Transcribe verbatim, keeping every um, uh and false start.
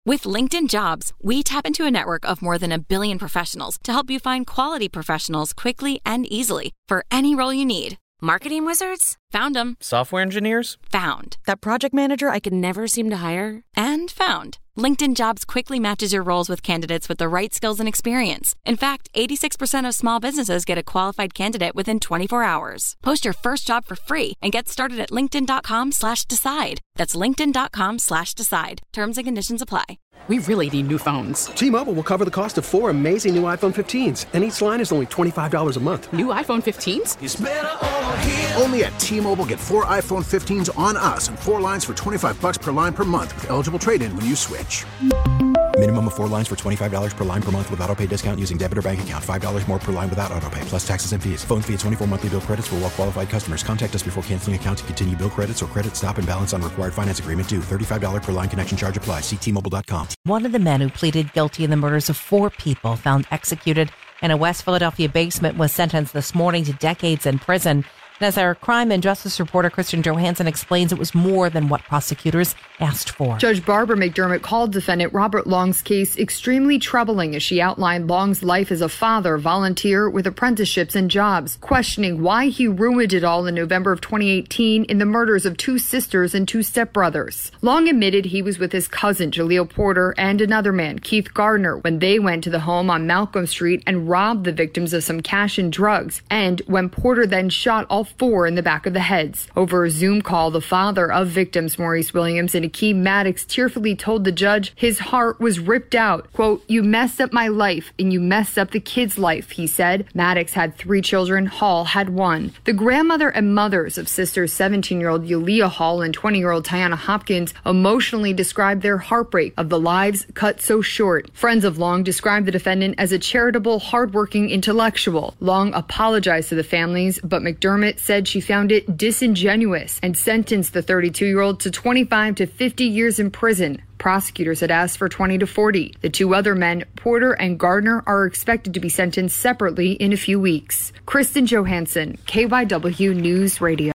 With LinkedIn Jobs, we tap into a network of more than a billion professionals to help you find quality professionals quickly and easily for any role you need. Marketing wizards? Found them. Software engineers? Found. That project manager I could never seem to hire? And found. LinkedIn Jobs quickly matches your roles with candidates with the right skills and experience. In fact, eighty-six percent of small businesses get a qualified candidate within twenty-four hours. Post your first job for free and get started at linkedin.com slash decide. That's linkedin.com slash decide. Terms and conditions apply. We really need new phones. T-Mobile will cover the cost of four amazing new iPhone fifteens, and each line is only twenty-five dollars a month. New iPhone fifteens? It's better over here. Only at T-Mobile, get four iPhone fifteens on us and four lines for twenty-five dollars per line per month with eligible trade-in when you switch. Minimum of four lines for twenty-five dollars per line per month with autopay discount using debit or bank account. five dollars more per line without autopay, plus taxes and fees. Phone fee at twenty-four monthly bill credits for well-qualified customers. Contact us before canceling account to continue bill credits or credit stop and balance on required finance agreement due. thirty-five dollars per line connection charge applies. See T Mobile dot com. One of the men who pleaded guilty in the murders of four people found executed in a West Philadelphia basement was sentenced this morning to decades in prison. And as our crime and justice reporter Kristen Johansson explains, it was more than what prosecutors asked for. Judge Barbara McDermott called defendant Robert Long's case extremely troubling as she outlined Long's life as a father, volunteer with apprenticeships and jobs, questioning why he ruined it all in November of twenty eighteen in the murders of two sisters and two stepbrothers. Long admitted he was with his cousin, Jaleel Porter, and another man, Keith Gardner, when they went to the home on Malcolm Street and robbed the victims of some cash and drugs, and when Porter then shot all four in the back of the heads. Over a Zoom call, the father of victims, Maurice Williams and Akeem Maddox, tearfully told the judge his heart was ripped out. Quote, "You messed up my life and you messed up the kid's life," he said. Maddox had three children. Hall had one. The grandmother and mothers of sisters seventeen-year-old Yulia Hall and twenty-year-old Tiana Hopkins emotionally described their heartbreak of the lives cut so short. Friends of Long described the defendant as a charitable, hardworking intellectual. Long apologized to the families, but McDermott said she found it disingenuous and sentenced the thirty-two-year-old to twenty-five to fifty years in prison. Prosecutors had asked for twenty to forty. The two other men, Porter and Gardner, are expected to be sentenced separately in a few weeks. Kristen Johansson, K Y W News Radio.